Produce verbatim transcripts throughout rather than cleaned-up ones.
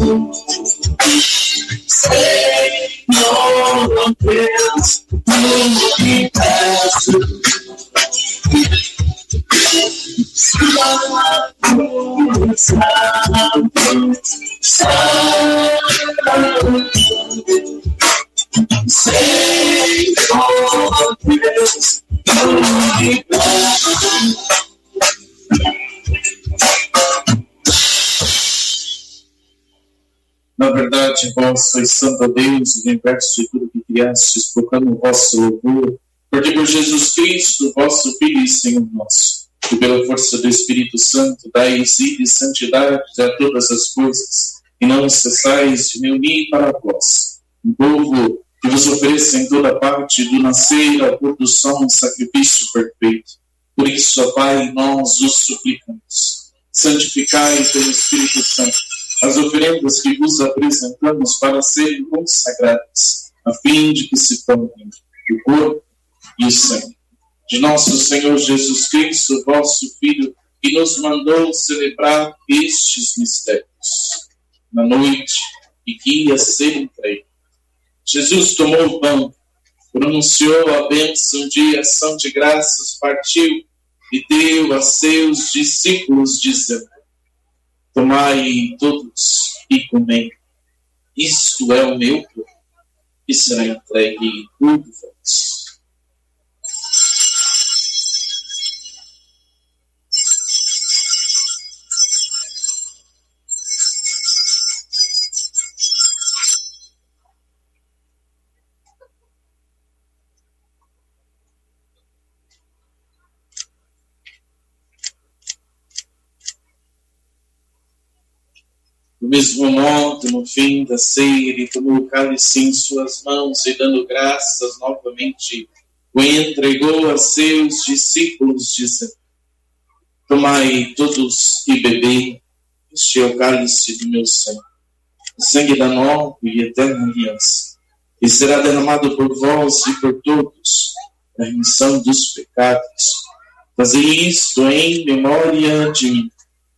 Senhor Deus universo, Santo, Santo, Santo, Senhor Deus universo. Na verdade, vós sois santo Deus, o universo e tudo que criastes, proclama o vosso louvor, porque por Jesus Cristo, vosso Filho e Senhor nosso, e pela força do Espírito Santo, dais vida e santidade a todas as coisas, e não cessais de me unir para vós, um povo que vos ofereça em toda parte, do nascer ao pôr do sol, um sacrifício perfeito. Por isso, ó Pai, nós os suplicamos, santificai pelo Espírito Santo as oferendas que vos apresentamos para serem consagradas, a fim de que se tornem o corpo e o sangue de nosso Senhor Jesus Cristo, vosso Filho, que nos mandou celebrar estes mistérios. Na noite em que ia ser entregue, Jesus tomou o pão, pronunciou a bênção de ação de graças, partiu e deu a seus discípulos, dizendo: tomai todos e comei. Isto é o meu corpo, que será entregue por vós. Do mesmo modo, no fim da ceia, ele tomou o cálice em suas mãos e, dando graças novamente, o entregou a seus discípulos, dizendo: tomai todos e bebei, este é o cálice do meu sangue, o sangue da nova e eterna aliança, e será derramado por vós e por todos, na remissão dos pecados. Fazei isto em memória de mim.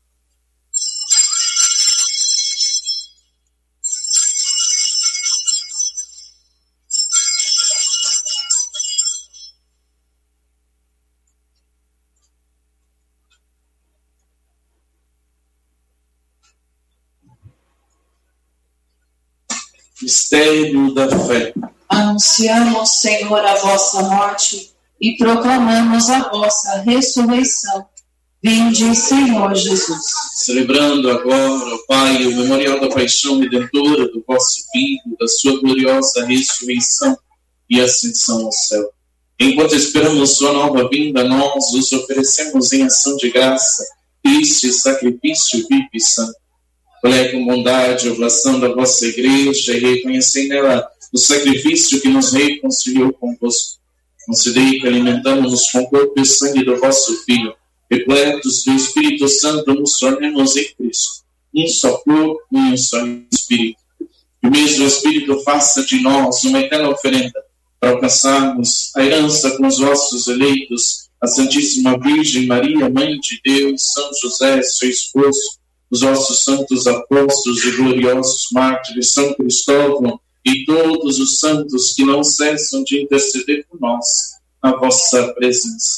Mistério da fé. Anunciamos, Senhor, a vossa morte e proclamamos a vossa ressurreição. Vinde, Senhor Jesus. Celebrando agora, ó Pai, o memorial da paixão redentora do vosso Filho, da sua gloriosa ressurreição e ascensão ao céu. Enquanto esperamos sua nova vinda, nós os oferecemos em ação de graça este sacrifício vivo e santo. Olhai com bondade a oblação da vossa igreja e reconhecei nela o sacrifício que nos reconciliou convosco. Concedei que, alimentando-nos com o corpo e sangue do vosso Filho, repletos do Espírito Santo, nos tornemos em Cristo um só corpo e um só Espírito. Que o mesmo Espírito faça de nós uma eterna oferenda para alcançarmos a herança com os vossos eleitos, a Santíssima Virgem Maria, Mãe de Deus, São José, seu esposo, os vossos santos apóstolos e gloriosos mártires, São Cristóvão e todos os santos que não cessam de interceder por nós na vossa presença.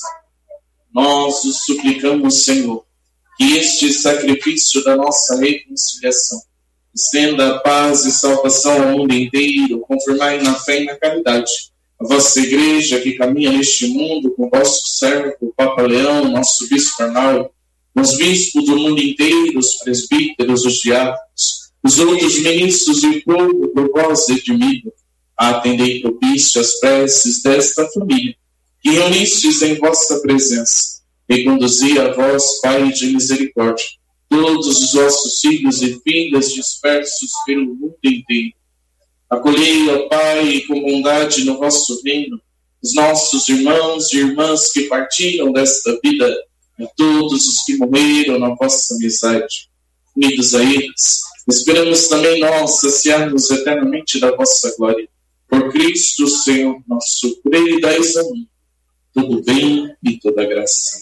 Nós os suplicamos, Senhor, que este sacrifício da nossa reconciliação estenda a paz e salvação ao mundo inteiro, confirmai na fé e na caridade a vossa igreja que caminha neste mundo com o vosso servo, o Papa Leão, nosso bispo Arnaldo, os bispos do mundo inteiro, os presbíteros, os diáconos, os outros ministros e o povo por vós redimido. Atendei propício as preces desta família, que reunistes em vossa presença, e conduzi a vós, Pai de misericórdia, todos os vossos filhos e filhas dispersos pelo mundo inteiro. Acolhei, ó Pai, com bondade no vosso reino, os nossos irmãos e irmãs que partiram desta vida, a todos os que morreram na vossa amizade. Unidos a eles, esperamos também nós saciar-nos eternamente da vossa glória. Por Cristo, Senhor nosso, por Ele dais a mim todo bem e toda graça.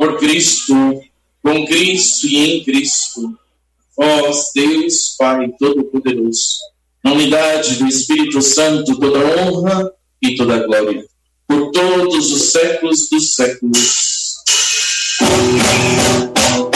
por Cristo, com Cristo e em Cristo, vós, Deus Pai Todo-Poderoso, na unidade do Espírito Santo, toda honra e toda glória, por todos os séculos dos séculos. Amém.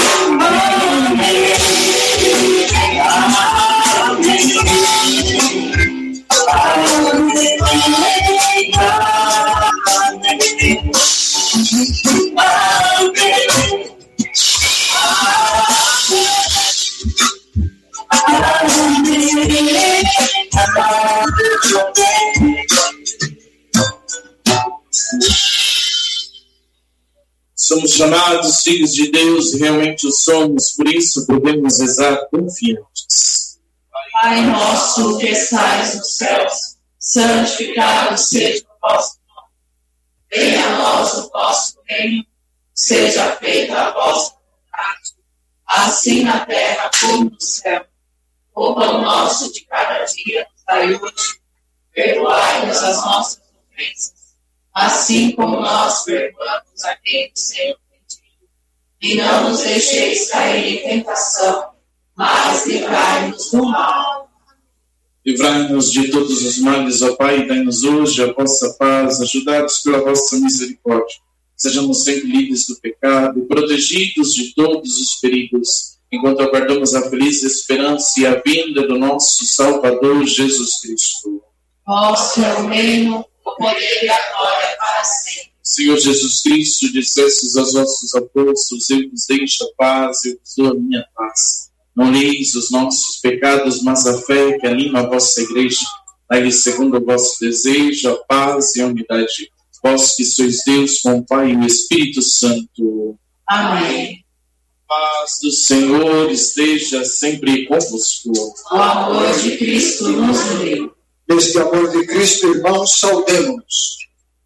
Somos chamados filhos de Deus e realmente o somos, por isso podemos rezar confiantes. Pai nosso que estais nos céus, santificado seja o vosso nome. Venha a nós o vosso reino, seja feita a vossa vontade, assim na terra como no céu. O pão nosso de cada dia nos dai hoje, perdoai-nos as nossas ofensas, assim como nós perdoamos a quem nos tem ofendido. E não nos deixeis cair em tentação, mas livrai-nos do mal. Livrai-nos de todos os males, ó Pai, e dai-nos hoje a vossa paz, ajudados pela vossa misericórdia. Sejamos sempre livres do pecado e protegidos de todos os perigos, enquanto aguardamos a feliz esperança e a vinda do nosso Salvador Jesus Cristo. Vosso é o reino, o poder e a glória para sempre. Senhor Jesus Cristo, dissestes aos vossos apóstolos, eu vos deixo a paz, eu vos dou a minha paz. Não leis os nossos pecados, mas a fé que anima a vossa igreja. Dai-lhe segundo o vosso desejo, a paz e a unidade. Vós que sois Deus com o Pai e o Espírito Santo. Amém. A paz do Senhor esteja sempre convosco. O amor de Cristo nos uniu. Neste amor de Cristo, irmãos, saudemos-nos.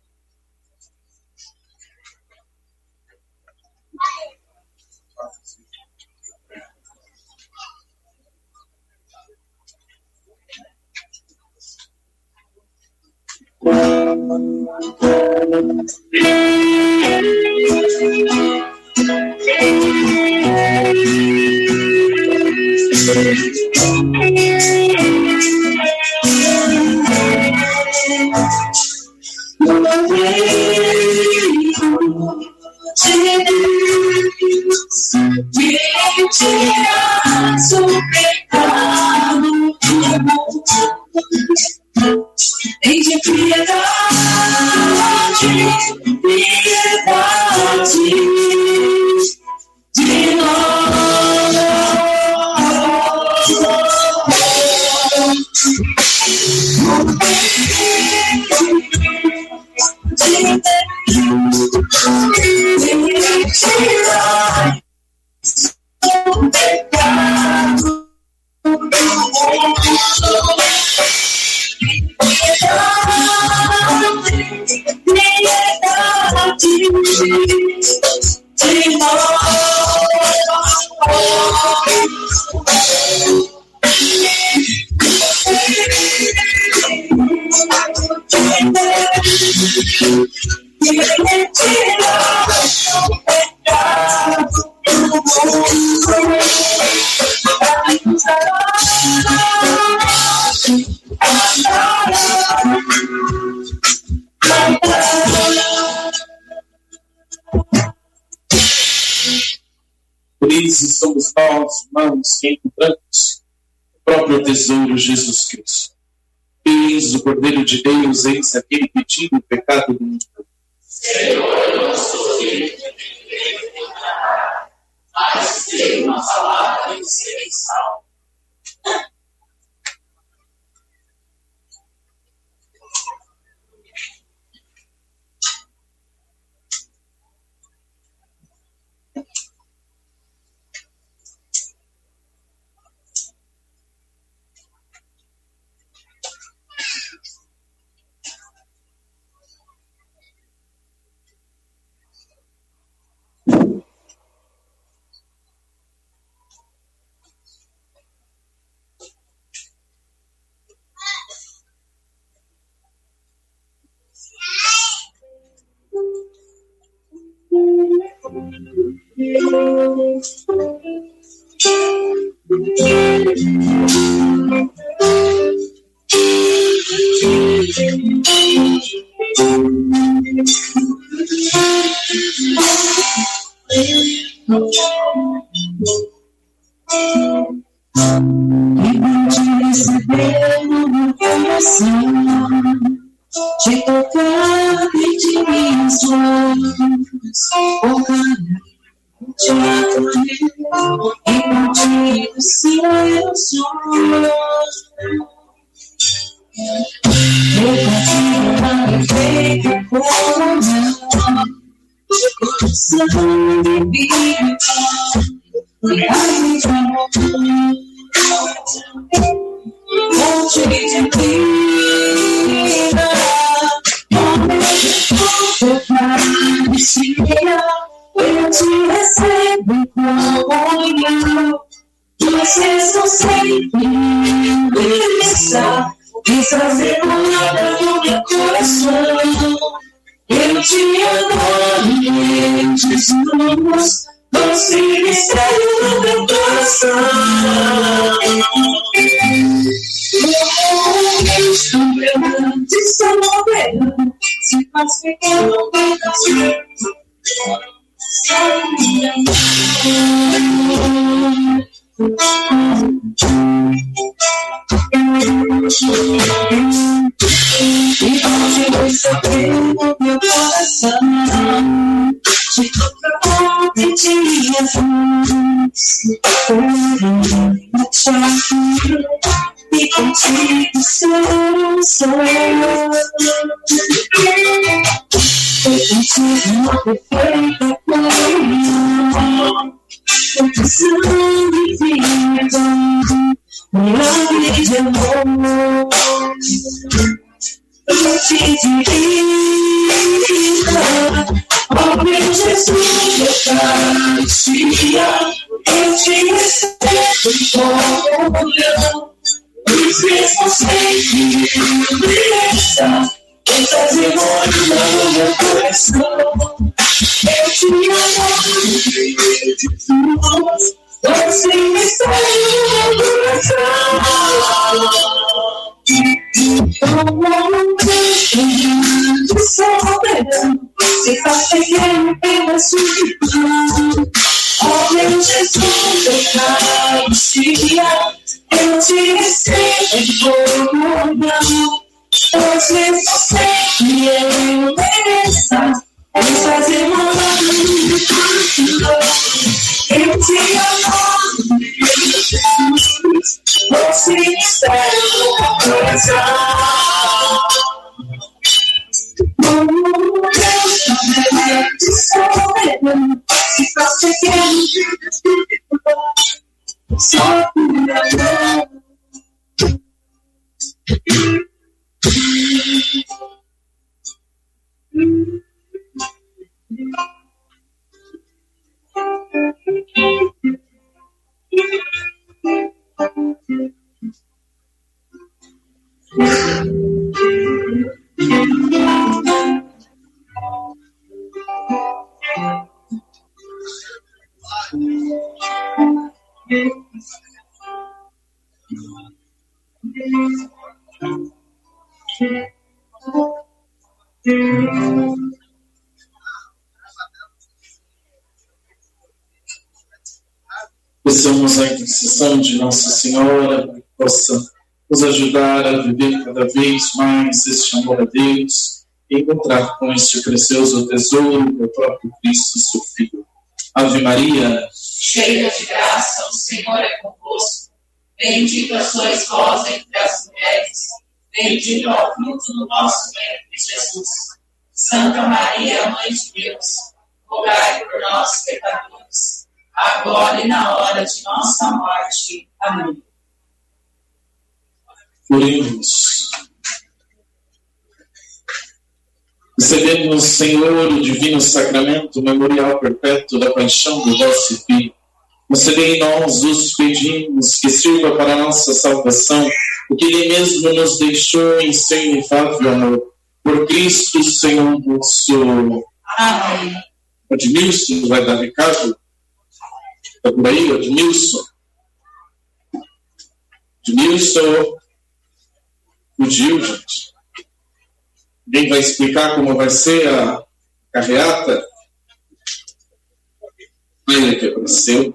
Em de piedade, piedade de nós. O pecado Felizes somos nós, irmãos, que encontramos o próprio tesouro Jesus Cristo. Feliz o Cordeiro de Deus, eis aquele que tira o pecado do mundo. Senhor, eu não sou digno de mas sei uma palavra e serei salvo. te receber no meu coração, te tocar e de minhas mãos, oh caminho, te acolher e contigo ser eu sou. Eu contigo não me feito como de coração de vida, viagem de amor, monte de vida, eu parecia, eu te recebo como eu, você só sempre está, e fazer morada no meu coração. Eu te adoro e Jesus, doce mistério no meu coração. Meu grande soberano, se faz pequeno no coração. E onde você vê no meu coração, te tocar e te levar, eu te amo e contigo ser só. Eu contigo uma perfeita comunhão, confusão de vida, milagre de amor. Noite de vida, ó meu Jesus, Eucaristia, eu te recebo como eu, os mesmos sempre brilham, em fazer morada no meu coração. Eu te amo, Jesus, doce mistério no meu coração. Como um grande soberano, se faz pequeno pela solidão. Ó meu Jesus, Eucaristia, eu te recebo como não. Os mesmos sempre eu mereço, em fazer morada no meu coração. Eu te amo, Jesus, doce mistério no meu coração. Como Deus grande soberano, se faz pequeno só por amor. Peçamos a intercessão de Nossa Senhora para que possa nos ajudar a viver cada vez mais este amor a Deus e encontrar com este precioso tesouro do próprio Cristo, seu Filho. Ave Maria, cheia de graça, o Senhor é convosco. Bendita sois vós entre as mulheres, bendito é o fruto do vosso ventre, Jesus. Santa Maria, Mãe de Deus, rogai por nós, pecadores, agora e na hora de nossa morte. Amém. Oremos. Recebemos, Senhor, o divino sacramento, o memorial perpétuo da paixão do vosso Filho. Concedei em nós, os pedimos, que sirva para a nossa salvação, o que Ele mesmo nos deixou em seu inefável amor. Por Cristo, Senhor nosso. Amém. Admilson vai dar recado? Está por aí, Edmilson. Edmilson fugiu, gente. Alguém vai explicar como vai ser a carreata? Ele que apareceu.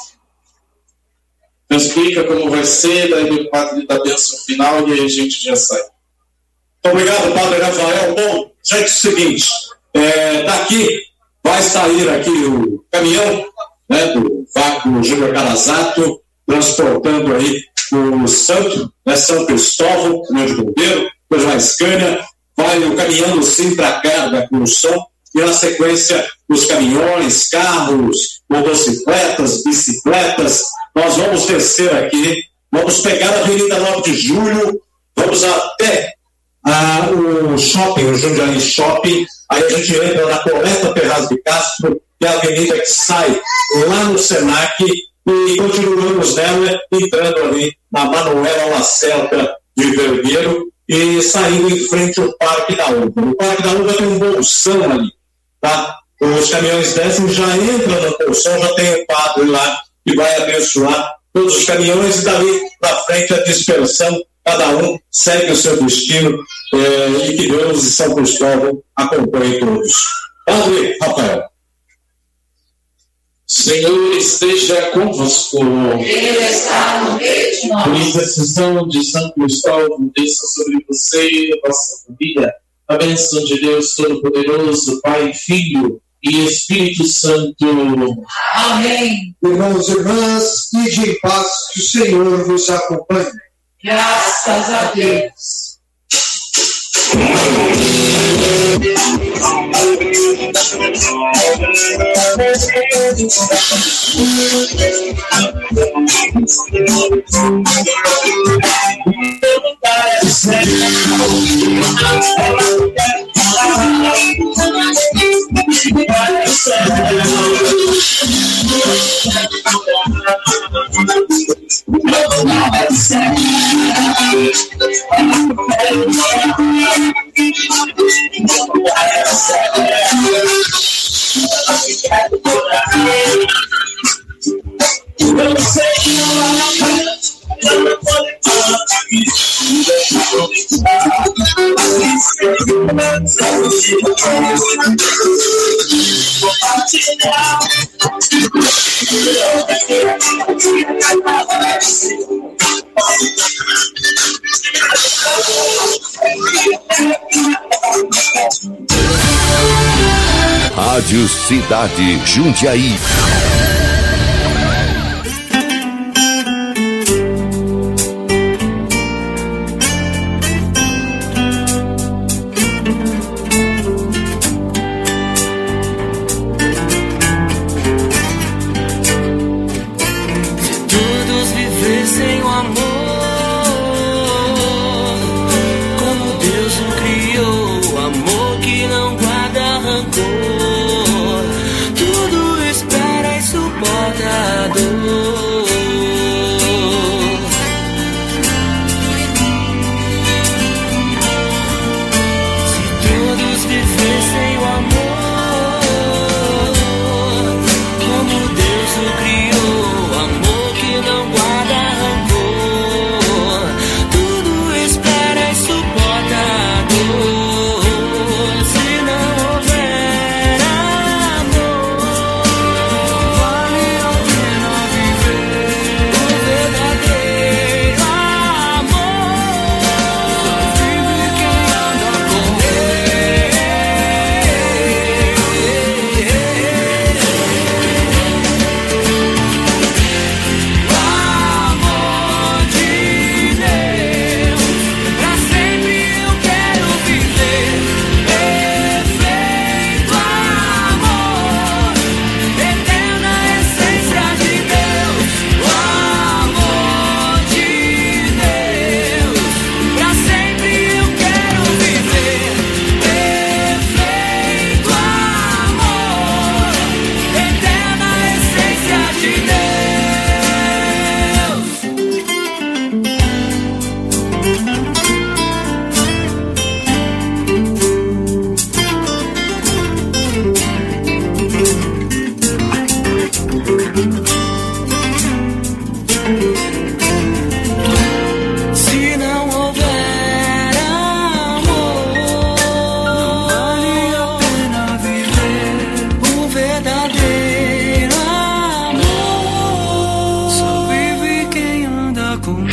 Então explica como vai ser, daí o padre dá a bênção final e aí a gente já sai. Obrigado, Padre Rafael. Bom, gente, é o seguinte, é, daqui vai sair aqui o caminhão, né, do Vácuo Júnior Carazato, transportando aí o santo, né, São Cristóvão, caminhão de bombeiro, depois vai a Scania, vai o caminhão do Sintracar da Construção, e na sequência os caminhões, carros, motocicletas, bicicletas. Nós vamos descer aqui, vamos pegar a Avenida nove de Julho, vamos até ah, o shopping, o Jundiaí Shopping, aí a gente entra na Coleta Ferraz de Castro, que é a avenida que sai lá no Senac, e continuamos nela, entrando ali na Manuela Lacerda de Vergueiro, e saindo em frente ao Parque da Uva. O Parque da Uva tem um bolsão ali, tá? Os caminhões descem, já entram no bolsão, já tem o padre lá, que vai abençoar todos os caminhões, e dali para frente a dispersão, cada um segue o seu destino, eh, e que Deus e São Cristóvão acompanhem todos. Padre Rafael. Senhor esteja convosco. Ele está no meio de nós. Por intercessão de São Cristóvão, desça sobre você e a vossa família a bênção de Deus Todo-Poderoso, Pai, Filho e Espírito Santo. Amém. Irmãos e irmãs, ide em paz, que o Senhor vos acompanhe. Graças a Deus. Rádio Cidade Jundiaí. Tudo espera e supera.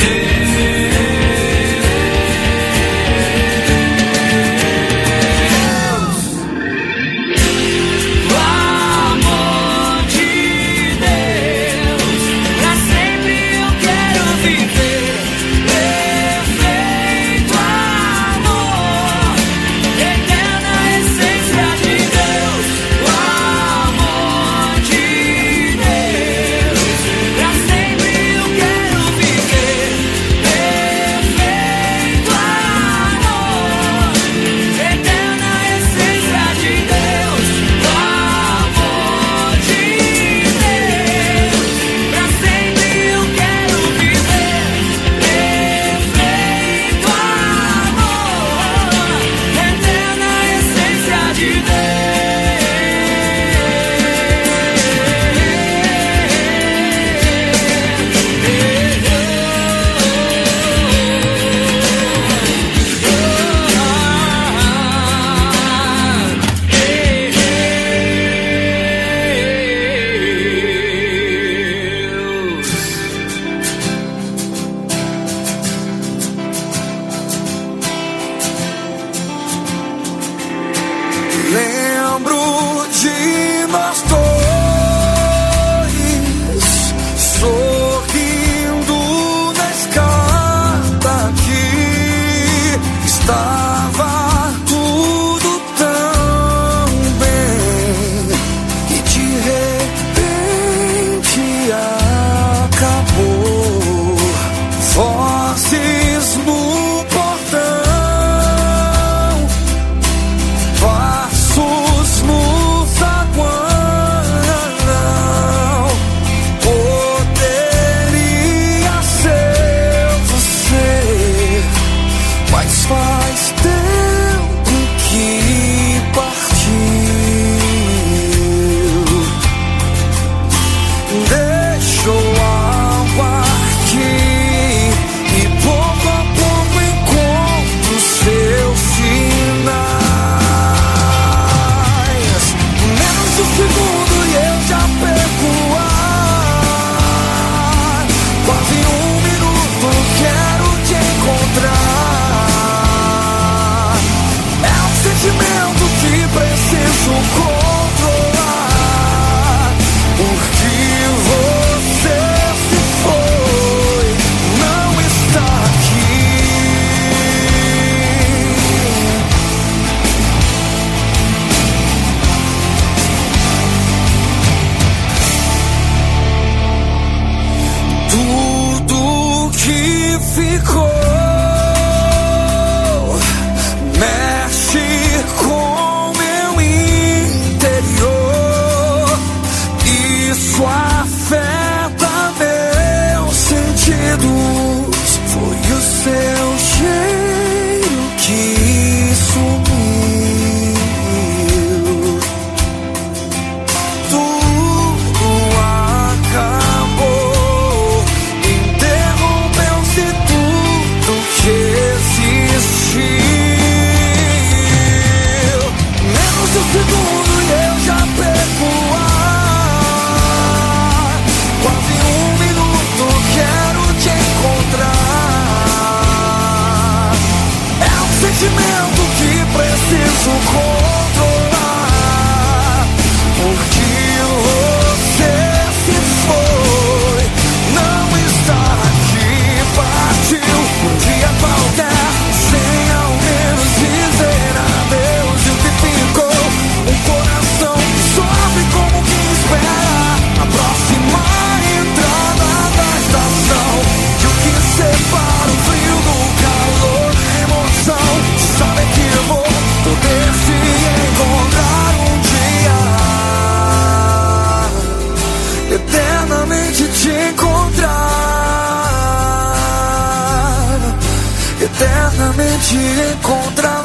eternamente encontrar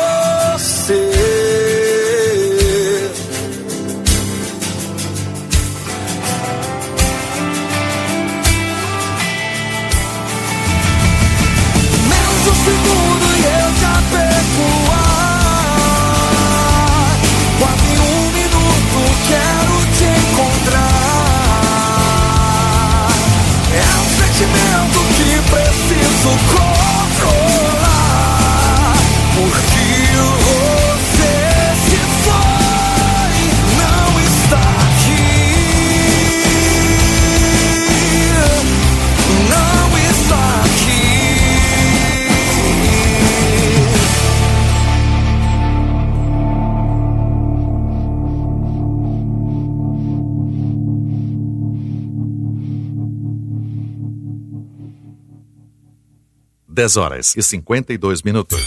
você. Menos um segundo e eu já perco o ar. Quase um minuto quero te encontrar. É um sentimento que preciso. dez horas e cinquenta e dois minutos.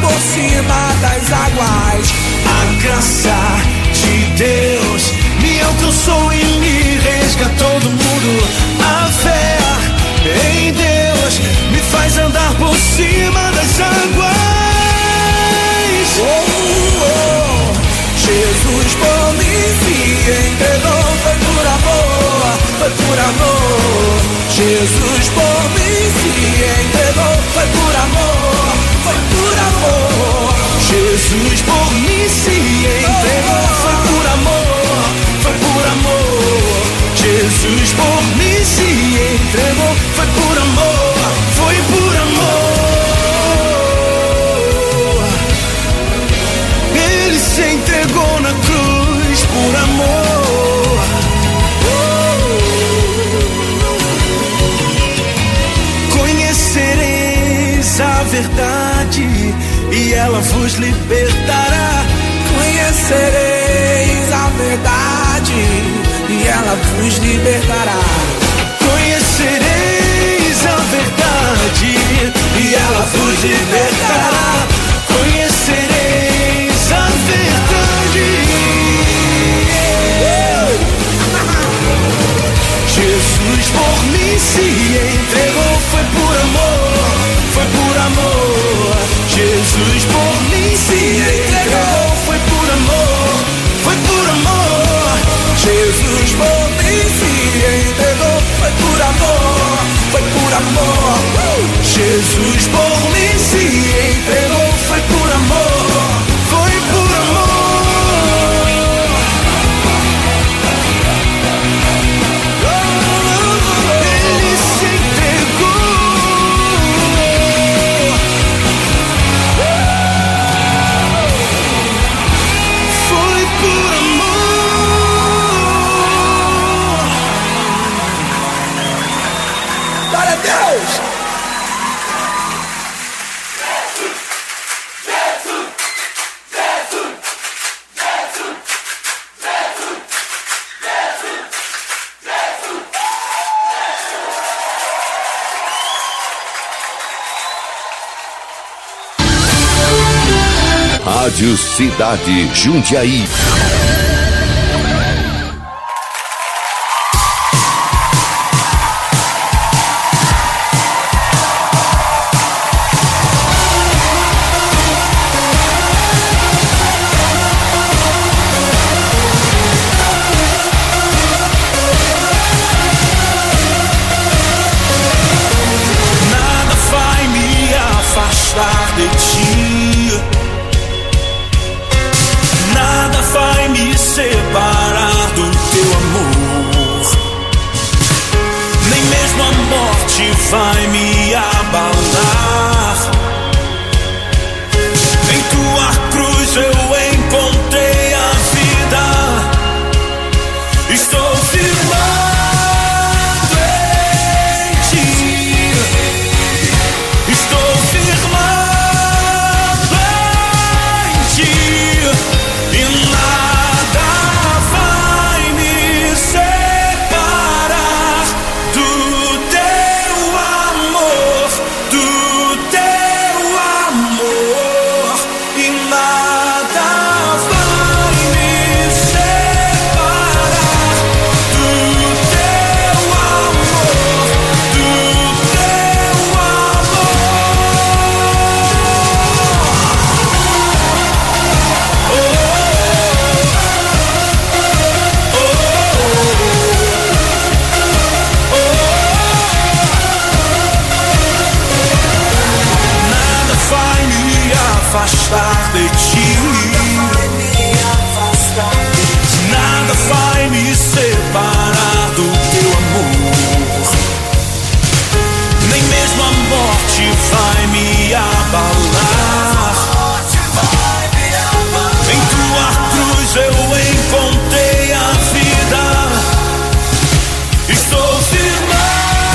cima das águas. A graça de Deus me alcançou abraçou e me resgatou do mundo. A fé em Deus me faz andar por cima das águas. Oh, oh. Jesus por mim se entregou, foi por amor, foi por amor. Jesus por mim se entregou, foi por amor, foi por amor. Jesus por mim se entregou, foi por amor, foi por amor. Jesus por mim se entregou, foi por amor, foi por amor. Ele se entregou na cruz por amor. Conhecereis a verdade e ela vos libertará. Conhecereis a verdade e ela vos libertará. Conhecereis a verdade e ela vos libertará. Conhecereis a verdade. Jesus por mim se entregou, foi por amor, foi por amor. Jesus por mim se entregou, foi por amor, foi por amor. Jesus por mim se entregou, foi por amor, foi por amor. Jesus por mim se entregou, foi por amor, foi por amor. Ele se entregou. Foi por amor. Glória a Deus. Rádio Cidade Jundiaí. Nada vai me afastar de ti. Nada vai me separar do teu amor. Nem mesmo a morte vai me abalar. Em tua cruz eu encontrei a vida. Estou firmado em ti. Estou firmado em ti. E nada vai me separar do teu amor, do teu amor. E nada vai me separar do teu amor, do teu amor. Nada vai me afastar de ti. Nada vai me separar do teu amor. Nem mesmo a morte vai me abalar. Em tua cruz eu encontrei a vida. Estou firmado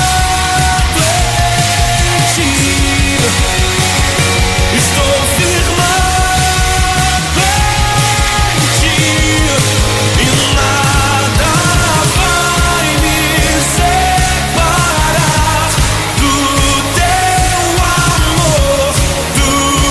em ti. Estou firmado em ti. E nada vai me separar do teu amor, do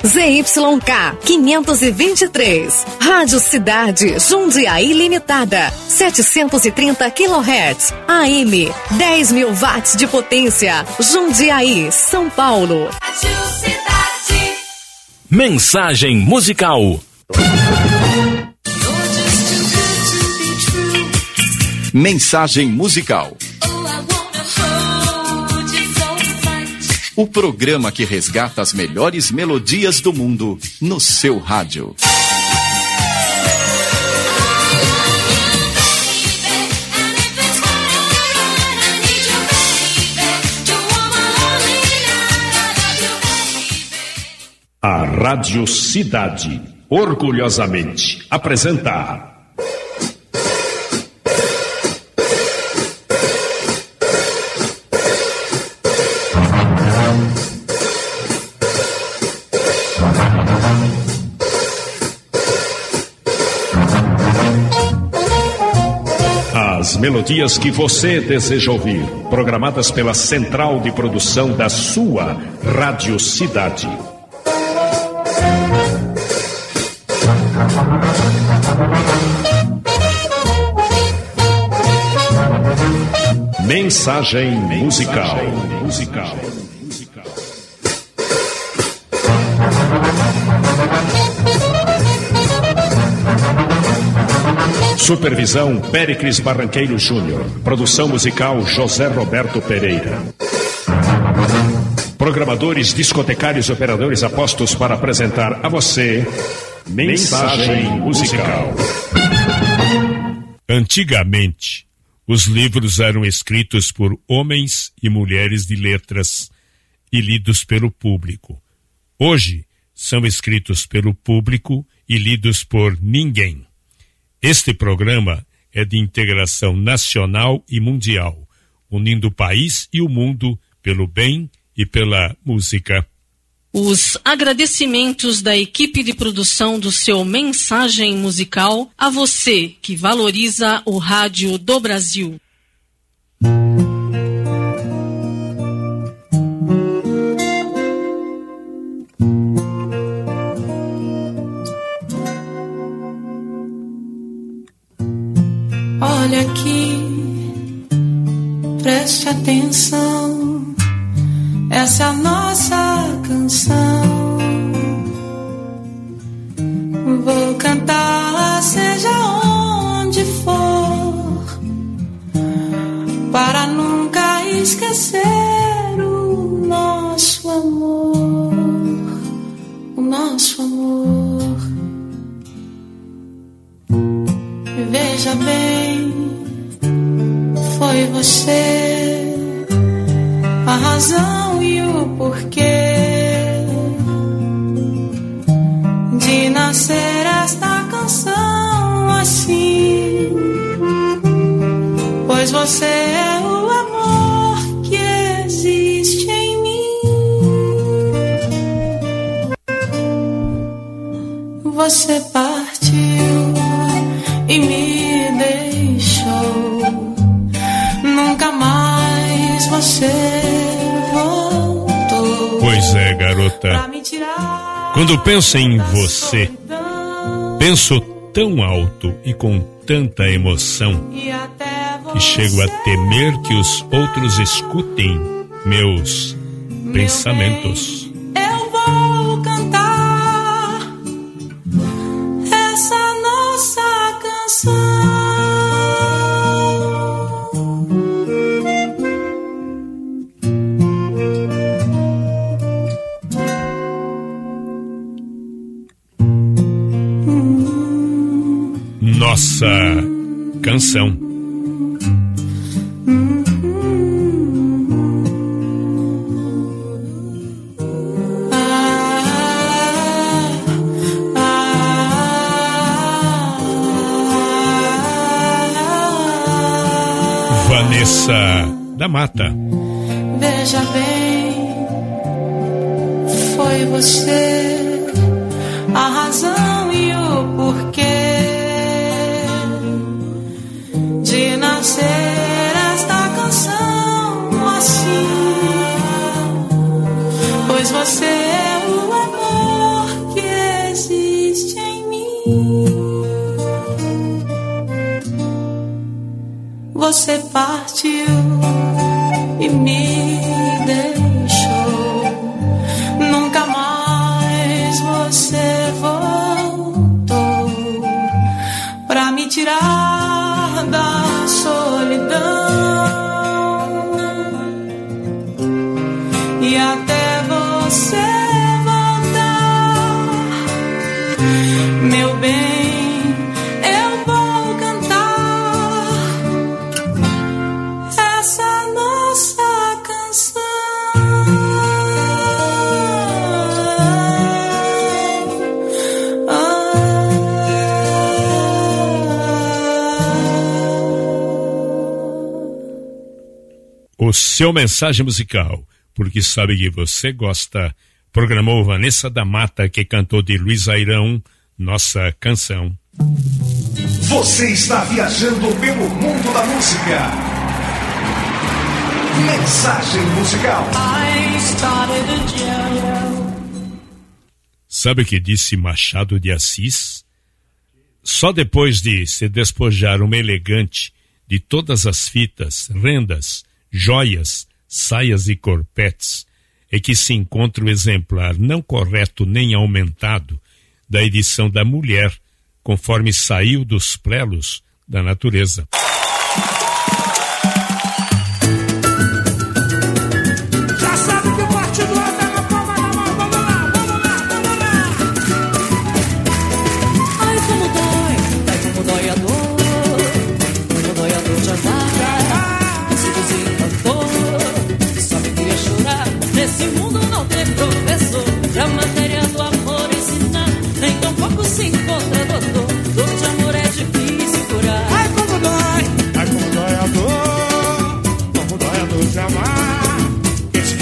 Z Y K quinhentos e vinte e três. Rádio Cidade Jundiaí Limitada, setecentos e trinta quilohertz, A M, dez mil watts de potência, Jundiaí, São Paulo. Rádio Cidade. Mensagem musical. Mensagem musical. O programa que resgata as melhores melodias do mundo no seu rádio. A Rádio Cidade, orgulhosamente, apresenta... As melodias que você deseja ouvir, programadas pela Central de Produção da sua Rádio Cidade. Mensagem musical. musical. Supervisão Péricles Barranqueiro Júnior. Produção musical José Roberto Pereira. Programadores, discotecários e operadores apostos para apresentar a você Mensagem musical. Antigamente, os livros eram escritos por homens e mulheres de letras e lidos pelo público. Hoje, são escritos pelo público e lidos por ninguém. Este programa é de integração nacional e mundial, unindo o país e o mundo pelo bem e pela música. Os agradecimentos da equipe de produção do seu Mensagem Musical a você que valoriza o rádio do Brasil. Olha aqui, preste atenção, essa é a nossa canção. Vou cantar seja onde for, para nunca esquecer o nosso amor, o nosso amor. Veja bem, foi você a razão e o porquê de nascer esta canção assim, pois você é o amor que existe em mim. Você partiu e me deixou, nunca mais você voltou. Pois é, garota, quando penso em você, penso tão alto e com tanta emoção que chego a temer que os outros escutem meus pensamentos. Eu vou cantar essa nossa canção. Nossa canção. Vanessa da Mata. Veja bem, foi você a razão e o porquê de nascer esta canção assim, pois você é o amor você partiu e me deixou. Nunca mais você voltou pra me tirar da solidão. E até você voltar, meu bem, eu vou cantar essa nossa canção. Ah. O seu mensagem musical, porque sabe que você gosta, programou Vanessa da Mata, que cantou de Luiz Airão, Nossa Canção. Você está viajando pelo mundo da música. Mensagem musical. Sabe o que disse Machado de Assis? Só depois de se despojar uma elegante de todas as fitas, rendas, joias, saias e corpetes, é que se encontra o exemplar não correto nem aumentado da edição da mulher, conforme saiu dos plelos da natureza. Já sabe que o partido é na palma da mão, vamos lá, vamos lá, vamos lá. Ai, como dói, ai, como dói a dor, como dói a dor de amar. Se desencantou, sabe que ia chorar. Nesse mundo não tem professor pra matéria do amor ensinar. Nem tão pouco se encontra doutor. Dor de amor é difícil curar. Ai, como dói, ai, como dói a dor, como dói a dor de amar. Quem se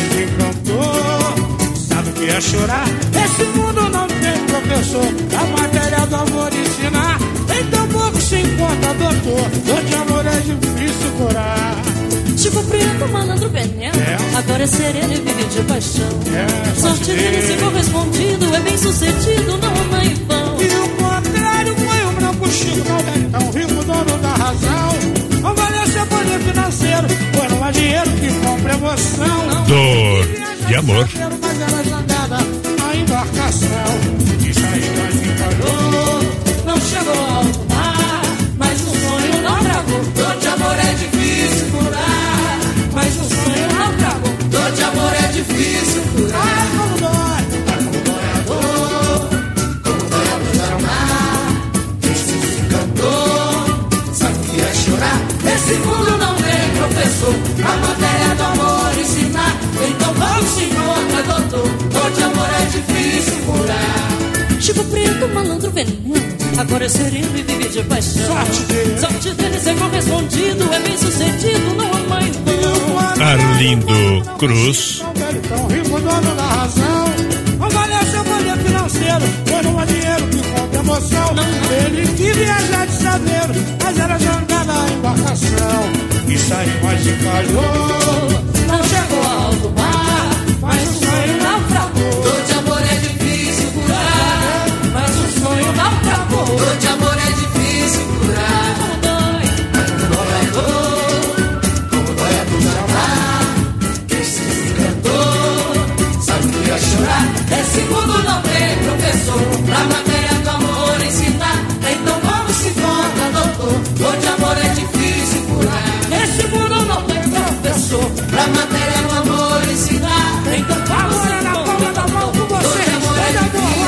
desencantou, sabe que ia chorar. Esse mundo não tem professor pra matéria do amor ensinar. Nem tão pouco se encontra doutor. Dor de amor é difícil curar. Tipo preto, malandro, veneno. É. Agora é sereno e vive de paixão. É, sorte dele ser correspondido, é bem sucedido, não ama em vão. E o contrário foi o branco chico, não é tão rico, dono da razão. Não vale seu poder financeiro, pois não há dinheiro que compre emoção. Não. Dor de amor. Mas era jogada a embarcação. Isso aí nós encalhou, não chegou ao mar, mas o sonho não travou. Dor de amor é difícil curar, mas o sonho não travou. Dor de amor é difícil curar. Ai, como dói, ai, como dói a dor, como dói a dor de amar. Quem se desencantou, sabe que ia chorar. Esse mundo não tem professor a matéria do amor ensinar. Então vamos se encontrar, doutor. Dor de amor é difícil curar. Chico preto, malandro, veneno. Agora é sereno e vive de paixão. Sorte dele, sorte dele ser correspondido, é bem sucedido, não ama em vão. Arlindo Cruz. Tão rico, dono da razão. Não vale seu poder financeiro, pois não há dinheiro que compre emoção. Não. Ele quis viajar de saber, mas era jangada a embarcação. Isso aí mais encalhou, não chegou ao alto mar, mas o sonho naufragou. Dor de amor é difícil curar, mas o sonho naufragou. Dor de amor é difícil curar. Como dói, como dói a dor, como dói a dor de amar. Quem se desencantou, sabe que ia chorar. Esse mundo não tem professor pra matéria do amor ensinar. Então vamos se conta, doutor. Dor de amor é difícil curar. esse mundo não tem professor pra matéria do amor ensinar. Então vamos se na palma da mão com você. Esteja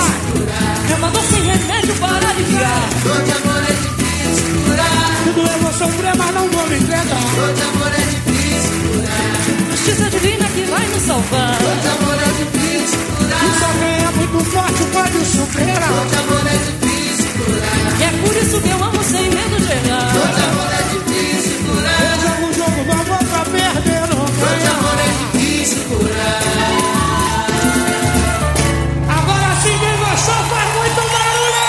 boa, é uma dor sem remédio para aliviar. Dor de amor é difícil curar. Tudo eu vou sofrer, mas não vou me entregar. Dor de amor é difícil curar. Justiça divina que vai nos salvar. Dor de amor é difícil curar. E só quem é muito forte pode superar. Dor de amor é difícil curar. E é por isso que eu amo sem medo de errar. Dor de amor é difícil curar. Eu jogo o jogo do amor pra perder ou ganhar. Dor de amor é difícil curar. Agora sim, quem gostou faz muito barulho!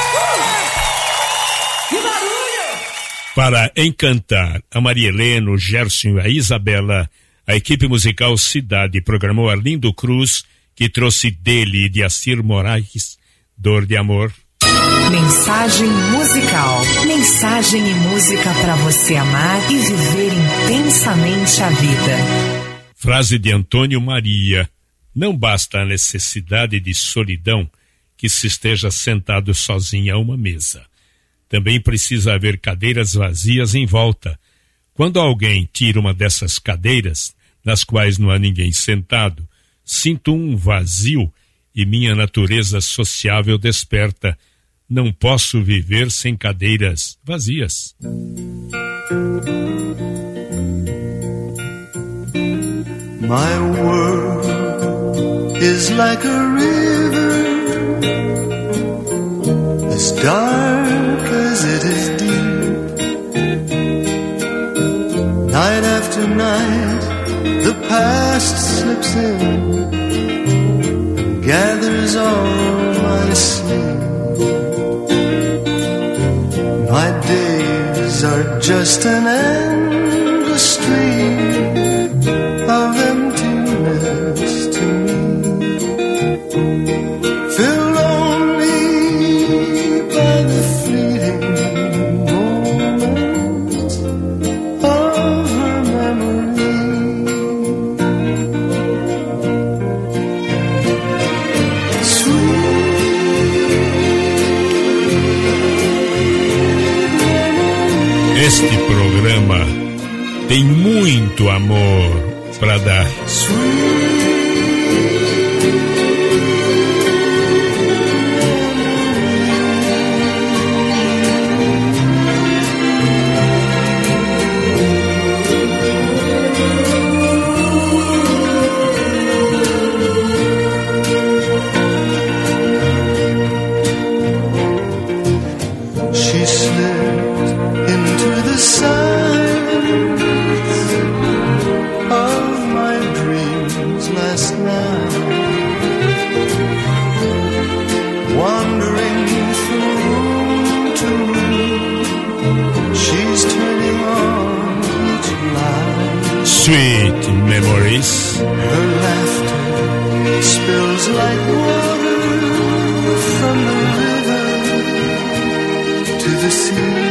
Que barulho! Para encantar a Maria Helena, o Gerson e a Isabela, a equipe musical Cidade programou Arlindo Cruz, que trouxe dele e de Assir Moraes, Dor de Amor. Mensagem musical. Mensagem e música para você amar e viver intensamente a vida. Frase de Antônio Maria. Não basta a necessidade de solidão que se esteja sentado sozinho a uma mesa. Também precisa haver cadeiras vazias em volta. Quando alguém tira uma dessas cadeiras, nas quais não há ninguém sentado, sinto um vazio e minha natureza sociável desperta. Não posso viver sem cadeiras vazias. My world is like a river, as dark as it is deep. Night after night, the past slips in and gathers all my sleep. My days are just an endless stream of emptiness to me, filled only by the fleeting moments of her memory. Este programa tem muito amor para dar. She slipped into the silence of my dreams last night, wandering from room to room. She's turning on each light. Sweet memories. Her laughter spills like water from the river to the sea.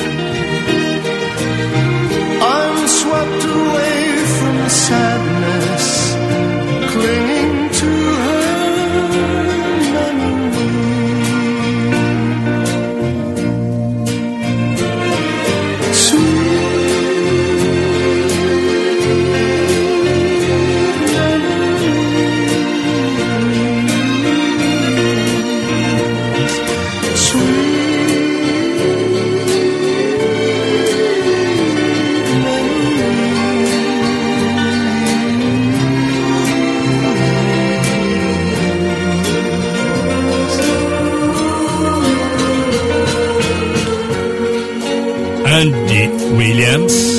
I'm swept away from the sadness, clinging to her memory. Andy Williams.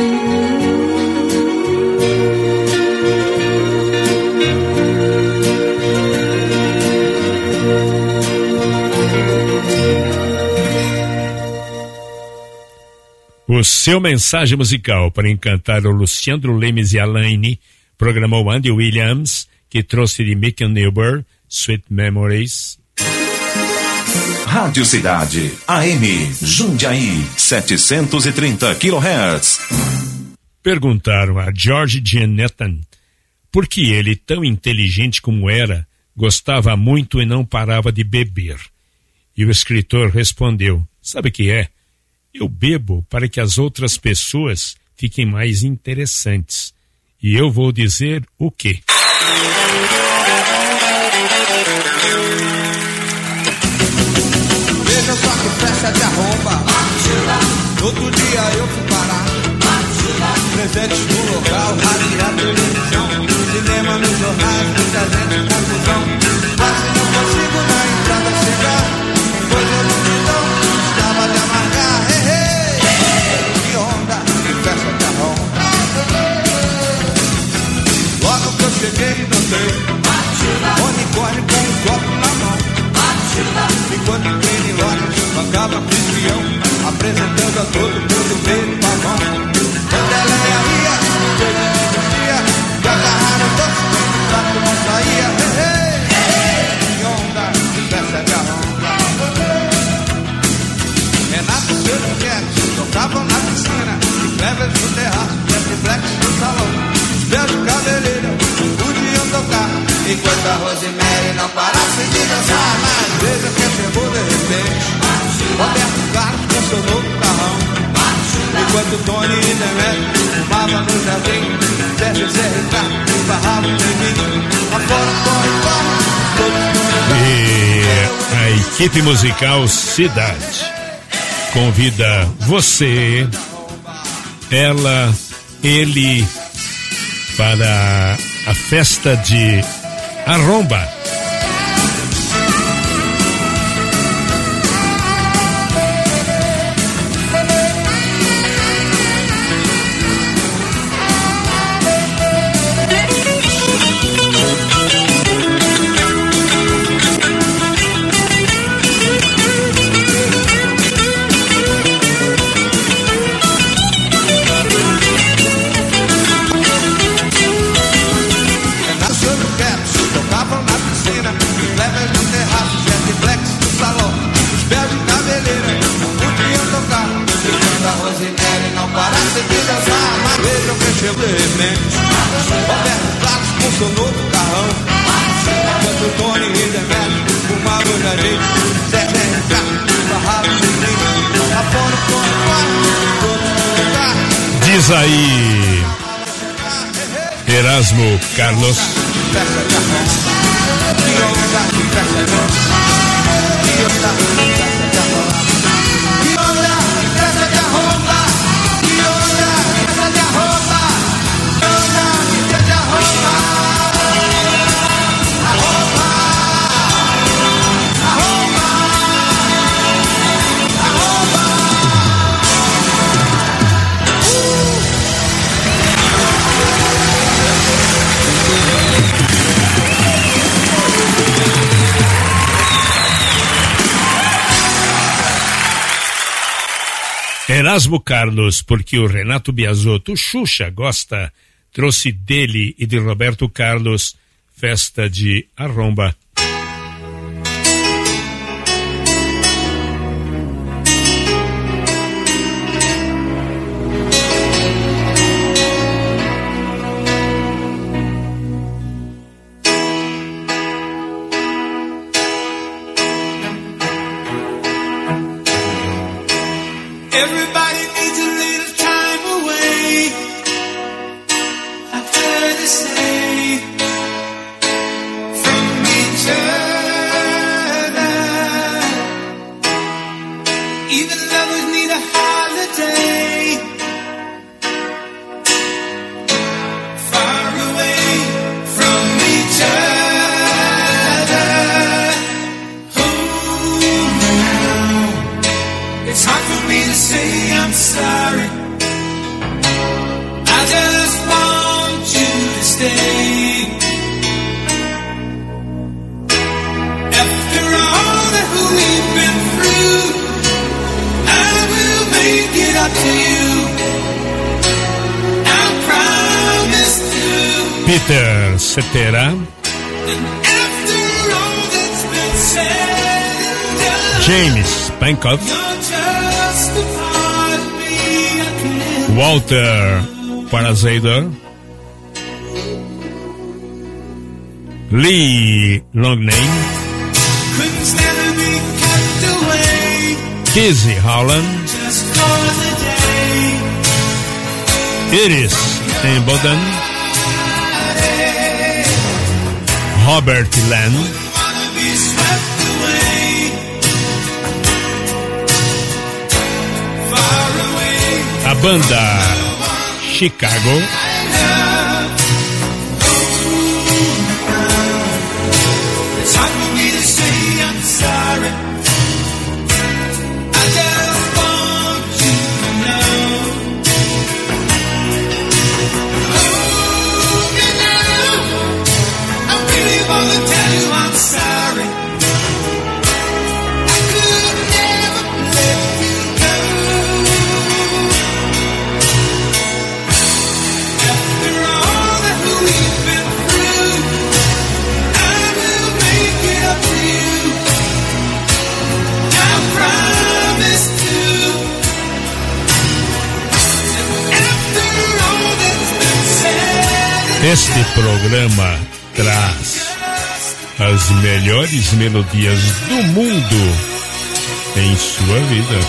O seu mensagem musical para encantar o Luciano Lemes e Alaine programou Andy Williams, que trouxe de Mickey Newber, Sweet Memories. Rádio Cidade, A M, Jundiaí, setecentos e trinta quilohertz. Perguntaram a George Genethan por que ele, tão inteligente como era, gostava muito e não parava de beber. E o escritor respondeu: sabe o que é? Eu bebo para que as outras pessoas fiquem mais interessantes. E eu vou dizer o quê? Veja só que festa de arromba. Outro dia eu fui parar. Presentes no local, rádio e a televisão, cinema nos jornais, muita gente, confusão. Quase não consigo na entrada chegar, pois a multidão estava de amargar. Hey, hey, que onda, que festa de arromba. Logo que eu cheguei, notei unicórnio com um copo na mão. Enquanto o Kenny Rogers bancava Cristião, apresentando a todo mundo meio pavão. Vandeleia ia, coisa de dia, que agarraram doce, o prato não saía. Hey, hey, que onda, que festa de arromba. Rosemary não parassem de dançar. Mas veja quem chegou de repente. Roberto Carlos com seu novo carrão. Enquanto Tony e Demetrio fumavam no jardim, Sérgio e Zé Ricardo esbarravam em mim. Afora, corre, corre. E a equipe musical Cidade convida você, ela, ele, para a festa de Arromba. Chegou de repente, Roberto Carlos com seu novo carrão. Enquanto Tony e Demetrio fumavam na gente, Sérgio e Ricardo esbarravam em mim. Afora o Tony, corre, todo lugar. Diz aí, Erasmo Carlos. Festa de arromba, que onda de festa de arromba, que onda de festa de arromba, que onda de festa de arromba, que onda de festa de arromba. Erasmo Carlos, porque o Renato Biasotto, Xuxa, gosta, trouxe dele e de Roberto Carlos, festa de Arromba. Everybody needs a little time away. I've heard it say from each other. Even lovers need a holiday. Far away from each other. Oh, it's hard for me to say I'm sorry. I just want you to stay. After all that we've been through, I will make it up to you. I promise to. Peter Cetera. After all that's been said and done, James Pankow. you're just a part of me I can't. Walter Parazaider, Lee Longname, Couldn't stand to be kept away Kizzy Holland, just for the day. Iris Embodden, Robert Land, Wanna be swept away, far away. a banda Chicago, It's hard for me to say I'm sorry. I just want you to know. Oh, you know, I really want to tell you I'm sorry. I could never let you go. After all that we've been through, I will make it up to you. I promise to. After all that's been said, este programa traz as melhores melodias do mundo em sua vida.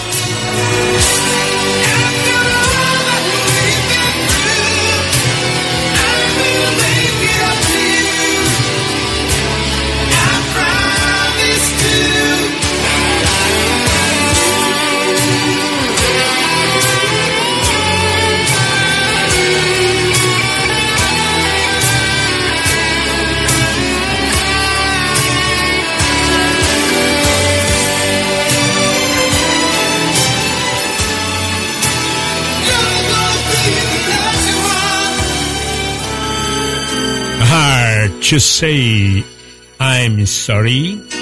Hard to say I'm sorry.